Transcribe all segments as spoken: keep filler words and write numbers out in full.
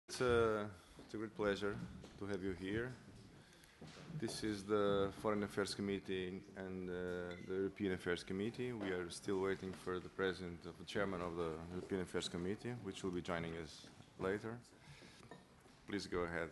It's a, it's a great pleasure to have you here. This is the Foreign Affairs Committee and uh, the European Affairs Committee. We are still waiting for the President of the Chairman of the European Affairs Committee, which will be joining us later. Please go ahead.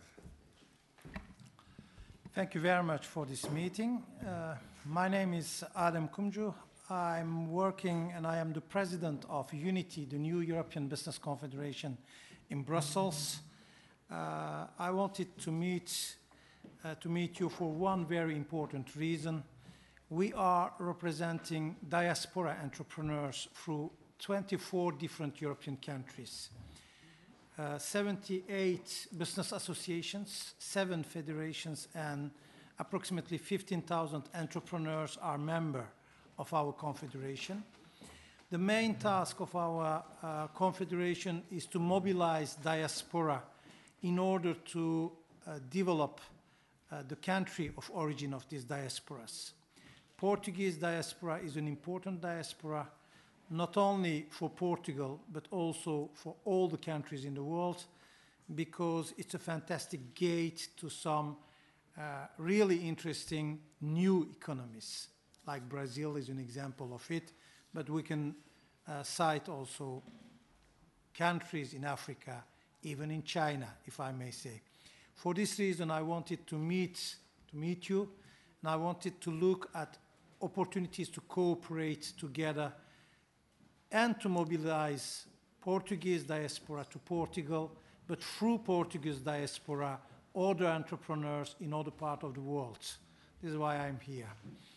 Thank you very much for this meeting. Uh, my name is Adem Kumcu. I'm working and I am the president of UNITI, the new European Business Confederation in Brussels. Uh, I wanted to meet, uh, to meet you for one very important reason. We are representing diaspora entrepreneurs through twenty-four different European countries. Uh, seventy-eight business associations, seven federations, and approximately fifteen thousand entrepreneurs are members of our confederation. The main task of our uh, confederation is to mobilize diaspora in order to uh, develop uh, the country of origin of these diasporas. Portuguese diaspora is an important diaspora, not only for Portugal, but also for all the countries in the world, because it's a fantastic gate to some uh, really interesting new economies, like Brazil is an example of it, but we can uh, cite also countries in Africa, even in China, if I may say. For this reason, I wanted to meet, to meet you, and I wanted to look at opportunities to cooperate together and to mobilize Portuguese diaspora to Portugal, but through Portuguese diaspora, other entrepreneurs in other parts of the world. This is why I'm here.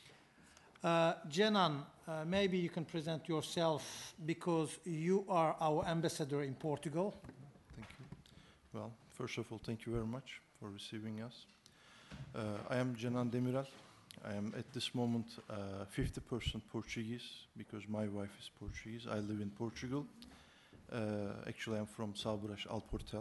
Uh, Jenan, uh, maybe you can present yourself because you are our ambassador in Portugal. Thank you. Well, first of all, thank you very much for receiving us. Uh, I am Jenan Demiral. I am at this moment uh, fifty percent Portuguese because my wife is Portuguese. I live in Portugal. Uh, actually, I'm from Salbras, Alportel.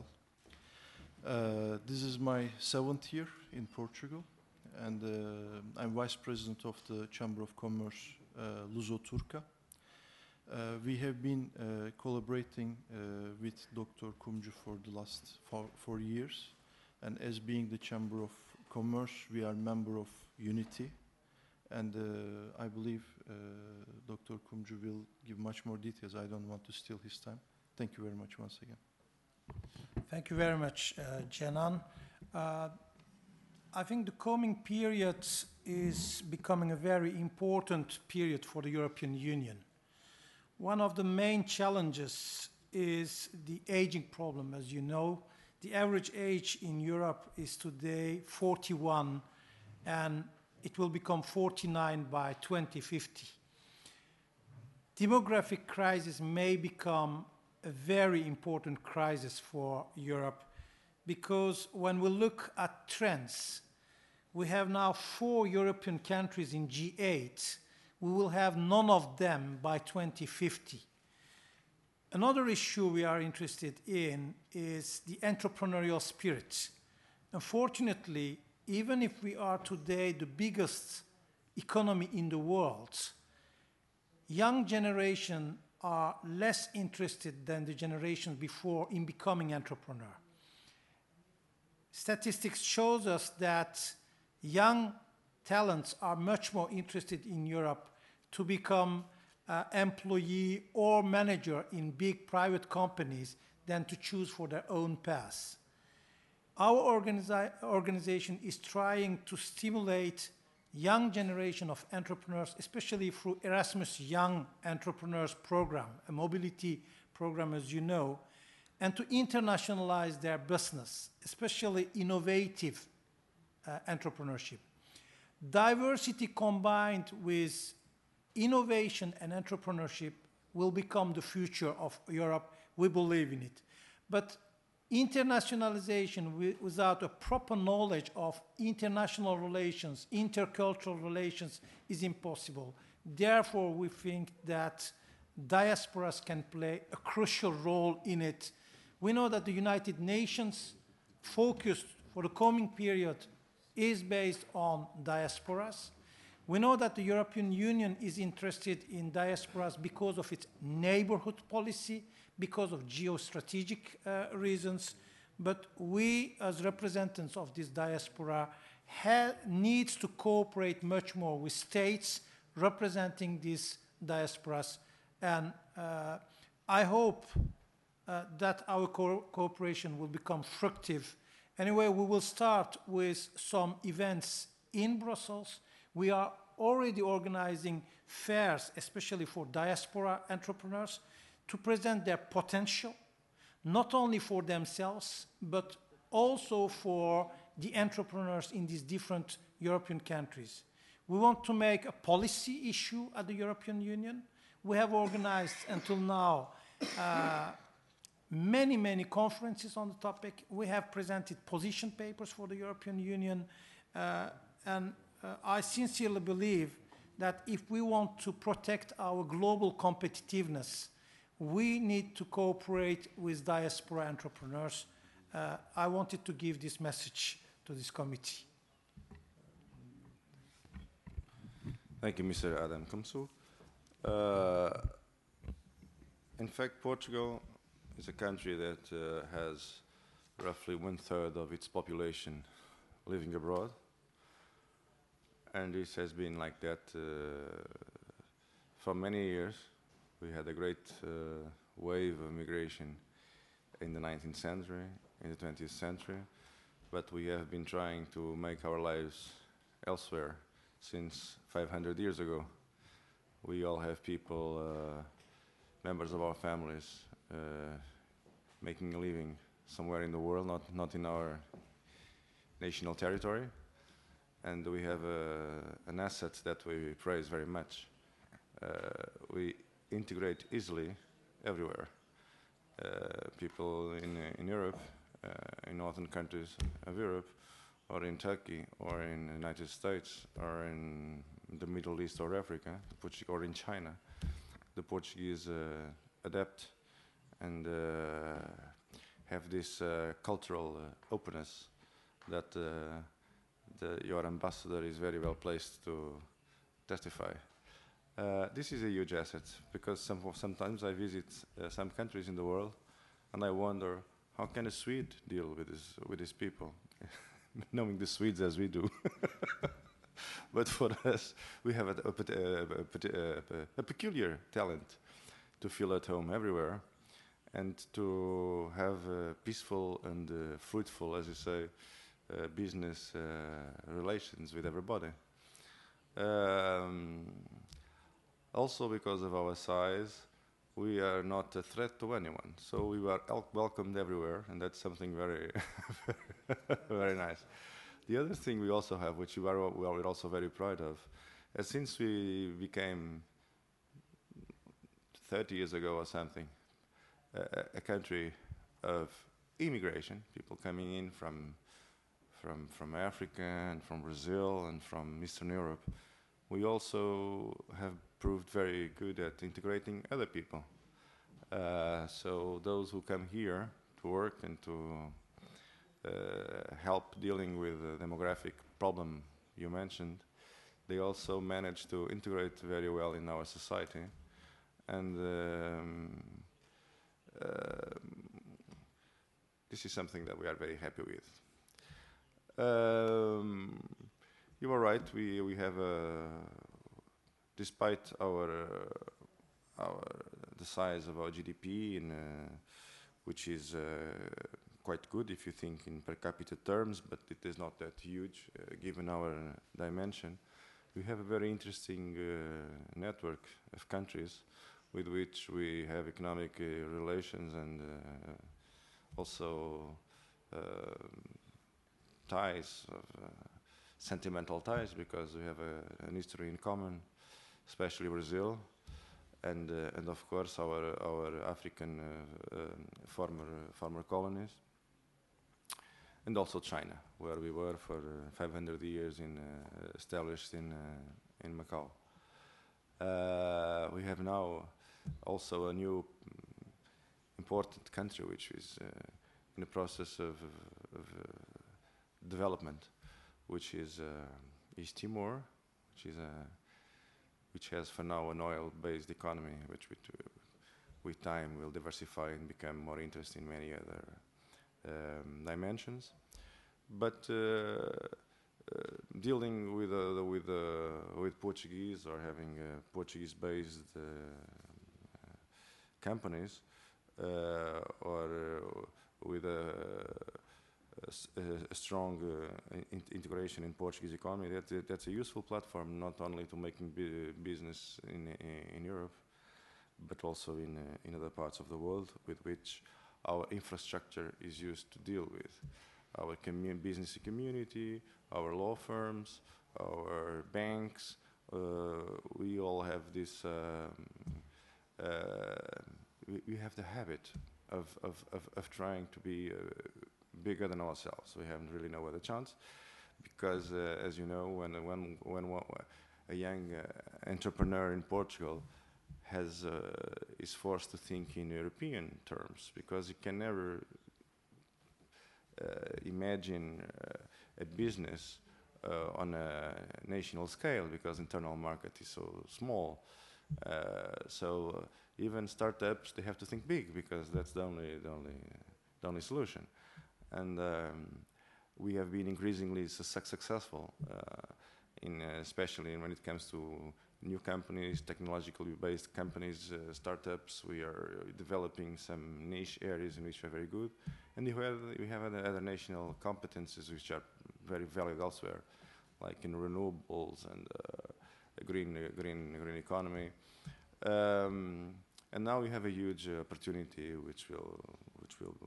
Uh, this is my seventh year in Portugal, and uh, I'm vice president of the Chamber of Commerce uh, Luso-Turca. Uh, we have been uh, collaborating uh, with Doctor Kumcu for the last four, four years, and as being the Chamber of Commerce, we are member of UNITI, and uh, I believe uh, Doctor Kumcu will give much more details. I don't want to steal his time. Thank you very much once again. Thank you very much, uh, Jenan. Uh, I think the coming period is becoming a very important period for the European Union. One of the main challenges is the aging problem, as you know. The average age in Europe is today forty-one, and it will become forty-nine by twenty fifty. Demographic crisis may become a very important crisis for Europe, because when we look at trends, we have now four European countries in G eight. We will have none of them by twenty fifty. Another issue we are interested in is the entrepreneurial spirit. Unfortunately, even if we are today the biggest economy in the world, young generation are less interested than the generations before in becoming entrepreneur. Statistics shows us that young talents are much more interested in Europe to become uh, employee or manager in big private companies than to choose for their own path. Our organiza organization is trying to stimulate young generation of entrepreneurs, especially through Erasmus Young Entrepreneurs Program, a mobility program, as you know, and to internationalize their business, especially innovative uh, entrepreneurship. Diversity combined with innovation and entrepreneurship will become the future of Europe. We believe in it. But internationalization without a proper knowledge of international relations, intercultural relations, is impossible. Therefore, we think that diasporas can play a crucial role in it. We know that the United Nations focus for the coming period is based on diasporas. We know that the European Union is interested in diasporas because of its neighborhood policy, because of geostrategic uh, reasons, but we as representatives of this diaspora ha needs to cooperate much more with states representing these diasporas. And uh, I hope uh, that our co cooperation will become fructive. Anyway, we will start with some events in Brussels. We are already organizing fairs, especially for diaspora entrepreneurs, to present their potential, not only for themselves, but also for the entrepreneurs in these different European countries. We want to make a policy issue at the European Union. We have organized until now uh, many, many conferences on the topic. We have presented position papers for the European Union, uh, and uh, I sincerely believe that if we want to protect our global competitiveness, we need to cooperate with diaspora entrepreneurs. Uh, I wanted to give this message to this committee. Thank you, Mister Adam Kumsu. Uh, in fact, Portugal is a country that uh, has roughly one third of its population living abroad. And this has been like that uh, for many years. We had a great uh, wave of migration in the nineteenth century, in the twentieth century, but we have been trying to make our lives elsewhere since five hundred years ago. We all have people, uh, members of our families, uh, making a living somewhere in the world, not, not in our national territory. And we have uh, an asset that we praise very much. Uh, we integrate easily everywhere. Uh, people in, uh, in Europe, uh, in northern countries of Europe, or in Turkey, or in the United States, or in the Middle East or Africa, or in China, the Portuguese uh, adapt and uh, have this uh, cultural uh, openness that uh, the, your ambassador is very well placed to testify. Uh, this is a huge asset, because some, sometimes I visit uh, some countries in the world and I wonder, how can a Swede deal with, this, with these people? Knowing the Swedes as we do. But for us, we have a, a, a, a, a peculiar talent to feel at home everywhere and to have uh, peaceful and uh, fruitful, as you say, uh, business uh, relations with everybody. Um, also, because of our size, we are not a threat to anyone. So we are welcomed everywhere, and that's something very, very nice. The other thing we also have, which we are, we are also very proud of, uh, since we became thirty years ago or something, uh, a country of immigration, people coming in from, from, from Africa and from Brazil and from Eastern Europe, we also have proved very good at integrating other people. Uh, so those who come here to work and to uh, help dealing with the demographic problem you mentioned, they also manage to integrate very well in our society. And um, uh, this is something that we are very happy with. Um, you are right, we, we have, a, despite our, uh, our, the size of our G D P, in, uh, which is uh, quite good if you think in per capita terms, but it is not that huge uh, given our dimension. We have a very interesting uh, network of countries with which we have economic uh, relations and uh, also uh, ties, of, uh, sentimental ties, because we have a, an history in common, especially Brazil, and uh, and of course our our African uh, um, former uh, former colonies, and also China, where we were for uh, five hundred years in uh, established in uh, in Macau. Uh, we have now also a new um, important country which is uh, in the process of, of uh, development, which is uh, East Timor, which is a which has for now an oil-based economy, which with, uh, with time will diversify and become more interesting in many other um, um, dimensions. But uh, uh, dealing with uh, with uh, with Portuguese or having uh, Portuguese-based uh, companies uh, or uh, with a, a, s- a- a strong uh, in integration in Portuguese economy, that, that's a useful platform not only to making bu business in, in Europe, but also in, uh, in other parts of the world with which our infrastructure is used to deal with. Our commu business community, our law firms, our banks, uh, we all have this, um, uh, we, we have the habit of, of, of, of trying to be uh, bigger than ourselves. We haven't really no other chance because, uh, as you know, when, when, when one, a young uh, entrepreneur in Portugal has, uh, is forced to think in European terms because he can never uh, imagine uh, a business uh, on a national scale because internal market is so small. Uh, so uh, even startups, they have to think big because that's the only, the only, the only solution. And um, we have been increasingly su successful, uh, in uh, especially when it comes to new companies, technologically based companies, uh, startups. We are developing some niche areas in which we're very good. And we have, we have other, other national competences which are very valued elsewhere, like in renewables and uh, green, uh, green, green economy. Um, and now we have a huge uh, opportunity which will, which will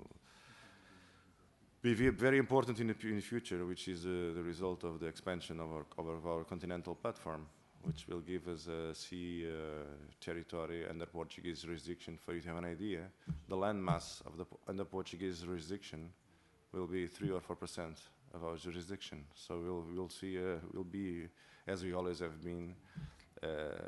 be ve- very important in the, in the future, which is uh, the result of the expansion of our, of our continental platform, which will give us a sea uh, territory under Portuguese jurisdiction. For you to have an idea, the landmass of the po- under Portuguese jurisdiction will be three or four percent of our jurisdiction. So we'll we'll see uh, we'll be, as we always have been, uh,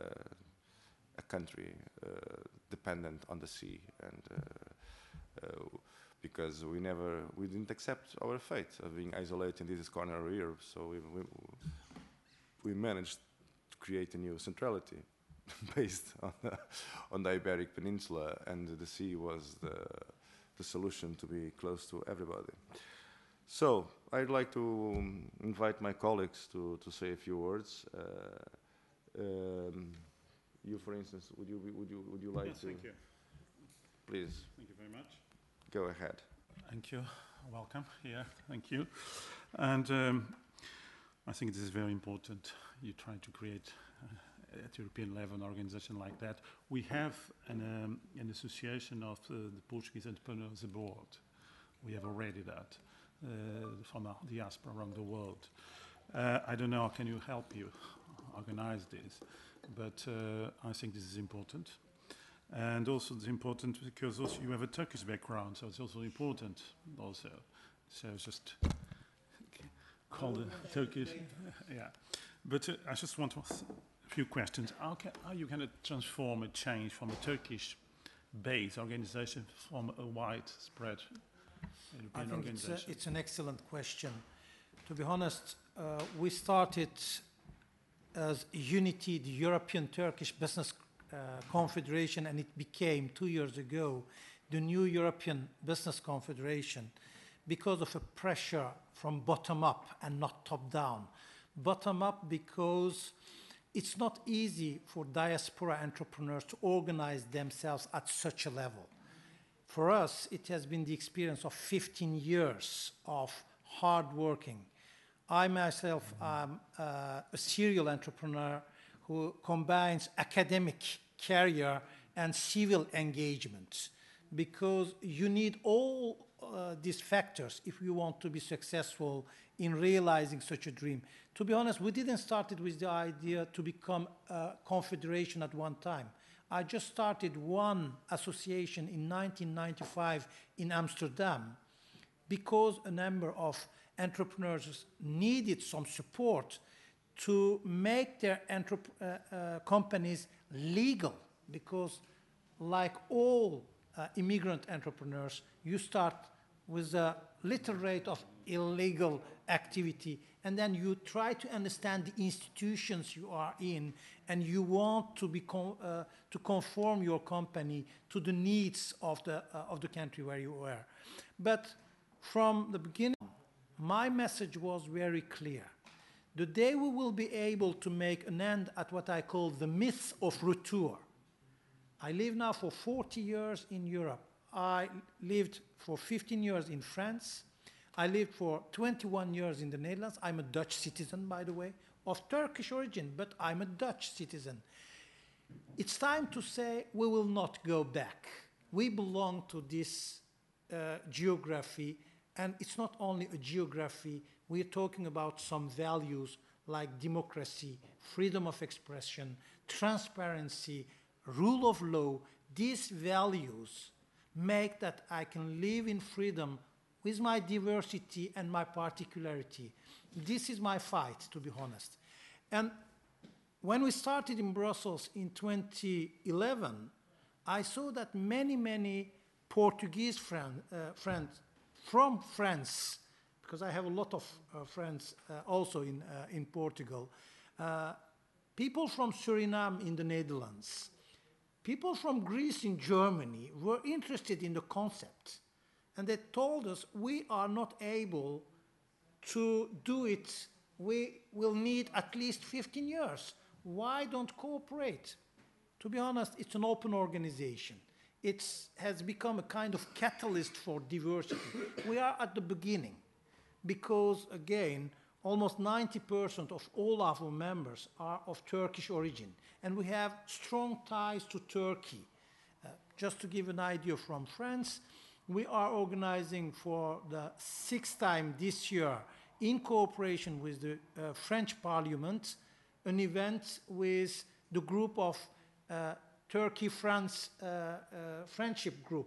a country uh, dependent on the sea, and uh, uh, because we never we didn't accept our fate of being isolated in this corner of Europe. So we we, we managed create a new centrality based on the, on the Iberic Peninsula, and the sea was the, the solution to be close to everybody. So I'd like to um, invite my colleagues to, to say a few words. Uh, um, you, for instance, would you, be- would you, would you like Yes, to? thank you. Please, Thank you very much. go ahead. Thank you. Welcome here. Thank you. And um, I think this is very important. You try to create uh, at European level an organization like that. We have an, um, an association of uh, the Portuguese entrepreneurs abroad. We have already that uh, from our diaspora around the world. Uh, I don't know, can you help you organize this? But uh, I think this is important. And also it's important because also you have a Turkish background, so it's also important also. So just call the Turkish, yeah. But uh, I just want to ask a few questions. How, can, how you going to transform a change from a Turkish-based organization from a widespread I European think it's, a, organization? it's an excellent question. To be honest, uh, we started as Unity, the European Turkish Business uh, Confederation, and it became two years ago the new European Business Confederation because of a pressure from bottom up and not top down. Bottom up because it's not easy for diaspora entrepreneurs to organize themselves at such a level. For us, it has been the experience of fifteen years of hard working. I myself am uh, a serial entrepreneur who combines academic career and civil engagement because you need all uh, these factors if you want to be successful in realizing such a dream. To be honest, we didn't start it with the idea to become a confederation at one time. I just started one association in nineteen ninety-five in Amsterdam because a number of entrepreneurs needed some support to make their entrep uh, uh, companies legal, because like all uh, immigrant entrepreneurs, you start with a little rate of illegal activity, and then you try to understand the institutions you are in, and you want to be con uh, to conform your company to the needs of the uh, of the country where you are. But from the beginning, my message was very clear. The day we will be able to make an end at what I call the myth of retour. I live now for forty years in Europe. I lived for fifteen years in France. I lived for twenty-one years in the Netherlands. I'm a Dutch citizen, by the way, of Turkish origin, but I'm a Dutch citizen. It's time to say we will not go back. We belong to this uh, geography, and it's not only a geography. We're talking about some values like democracy, freedom of expression, transparency, rule of law. These values make that I can live in freedom with my diversity and my particularity. This is my fight, to be honest. And when we started in Brussels in twenty eleven, I saw that many, many Portuguese friend, uh, friends from France, because I have a lot of uh, friends uh, also in, uh, in Portugal, uh, people from Suriname in the Netherlands, people from Greece in Germany were interested in the concept. And they told us, we are not able to do it. We will need at least fifteen years. Why don't cooperate? To be honest, it's an open organization. It has become a kind of catalyst for diversity. We are at the beginning because, again, almost ninety percent of all our members are of Turkish origin, and we have strong ties to Turkey. Uh, just to give an idea from France, we are organizing for the sixth time this year, in cooperation with the uh, French Parliament, an event with the group of uh, Turkey-France uh, uh, Friendship Group.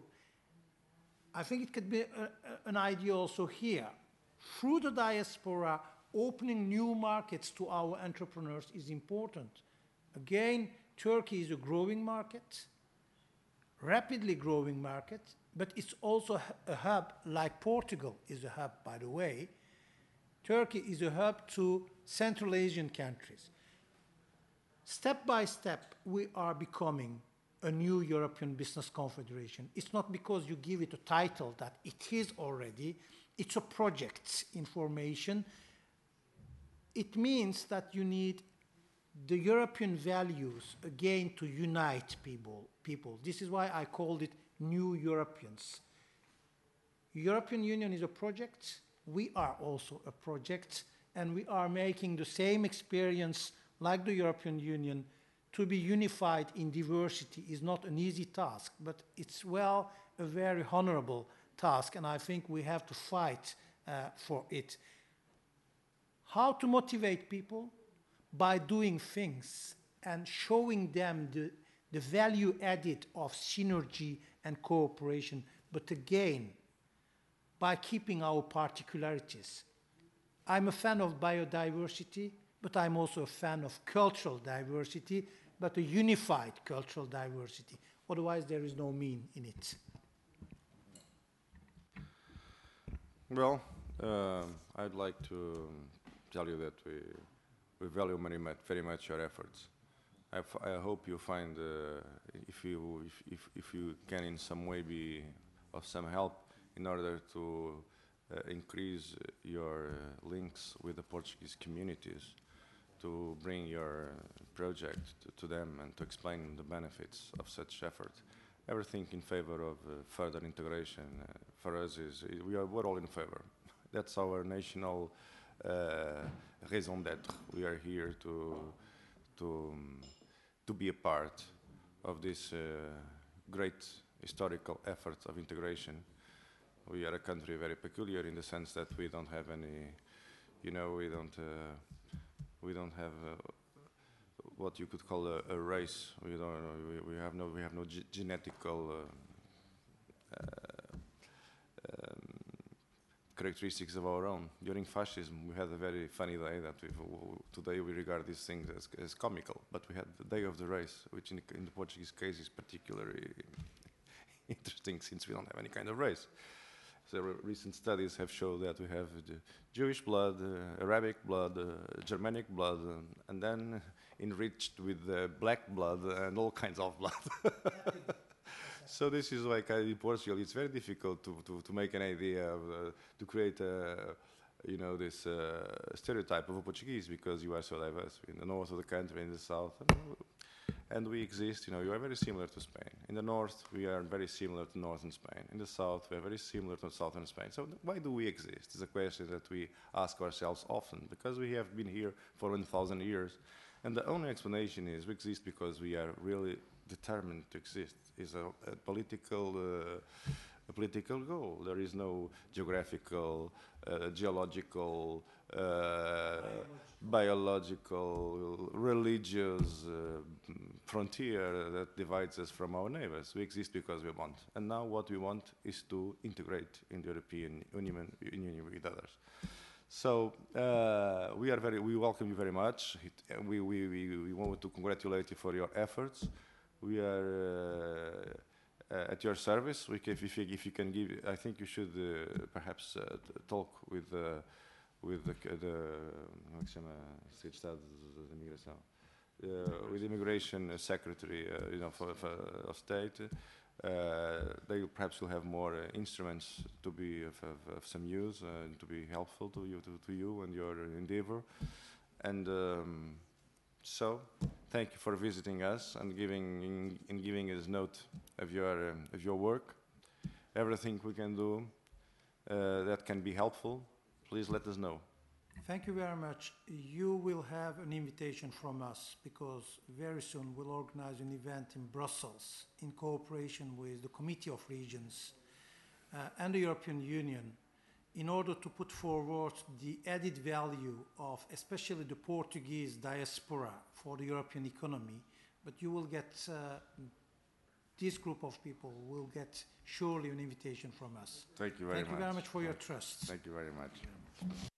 I think it could be a, a, an idea also here. Through the diaspora, opening new markets to our entrepreneurs is important. Again, Turkey is a growing market, rapidly growing market, but it's also a hub, like Portugal is a hub, by the way. Turkey is a hub to Central Asian countries. Step by step, we are becoming a new European Business Confederation. It's not because you give it a title that it is already. It's a project information. It means that you need the European values, again, to unite people. people. This is why I called it New Europeans. European Union is a project. We are also a project, and we are making the same experience like the European Union. To be unified in diversity is not an easy task, but it's, well, a very honorable task, and I think we have to fight uh, for it. How to motivate people? By doing things and showing them the, the value added of synergy and cooperation, but again, by keeping our particularities. I'm a fan of biodiversity, but I'm also a fan of cultural diversity, but a unified cultural diversity. Otherwise, there is no meaning in it. Well, uh, I'd like to tell you that we, we value very much, very much your efforts. I, f I hope you find, uh, if, you, if, if, if you can in some way be of some help in order to uh, increase your uh, links with the Portuguese communities, to bring your project to, to them and to explain the benefits of such effort. Everything in favor of uh, further integration uh, for us is, we are, we're all in favor. That's our national uh, raison d'être. We are here to, to, um, to be a part of this uh, great historical effort of integration. We are a country very peculiar in the sense that we don't have any, you know, we don't, uh, we don't have uh, what you could call a, a race. We don't, we, we have no, we have no ge genetical uh, uh, um, characteristics of our own. During fascism, we had a very funny day that we've, today we regard these things as, as comical, but we had the day of the race, which in the, in the Portuguese case is particularly interesting since we don't have any kind of race. So recent studies have shown that we have the Jewish blood, uh, Arabic blood, uh, Germanic blood, um, and then enriched with uh, black blood and all kinds of blood. So this is like uh, in Portugal, it's very difficult to, to, to make an idea of, uh, to create a, you know, this uh, stereotype of a Portuguese because you are so diverse in the north of the country, in the south, and we exist. You know, you are very similar to Spain. In the north, we are very similar to northern Spain. In the south, we are very similar to southern Spain. So th- why do we exist? It's a question that we ask ourselves often because we have been here for one thousand years, and the only explanation is we exist because we are really determined to exist. Is a, a political. Uh, a political goal. There is no geographical, uh, geological, uh, biological, religious uh, frontier that divides us from our neighbors. We exist because we want. And now what we want is to integrate in the European Union, Union with others. So uh, we are very, we welcome you very much. It, uh, we, we, we, we want to congratulate you for your efforts. We are uh, Uh, at your service. We can, if, you, if you can give, I think you should uh, perhaps uh, t- talk with uh, with the, c- the como é que chama Secretario de Estado de Imigração, uh, with Immigration uh, Secretary, uh, you know, for, for of State. Uh, they perhaps will have more uh, instruments to be of, of, of some use uh, and to be helpful to you to, to you and your endeavor. And um, so, thank you for visiting us and giving in, in giving us note of your um, of your work. Everything we can do uh, that can be helpful, please let us know. Thank you very much. You will have an invitation from us because very soon we'll organize an event in Brussels in cooperation with the Committee of Regions uh, and the European Union in order to put forward the added value of especially the Portuguese diaspora for the European economy. But you will get, uh, this group of people will get surely an invitation from us. Thank you very Thank much. you very much for your trust. Thank you very much.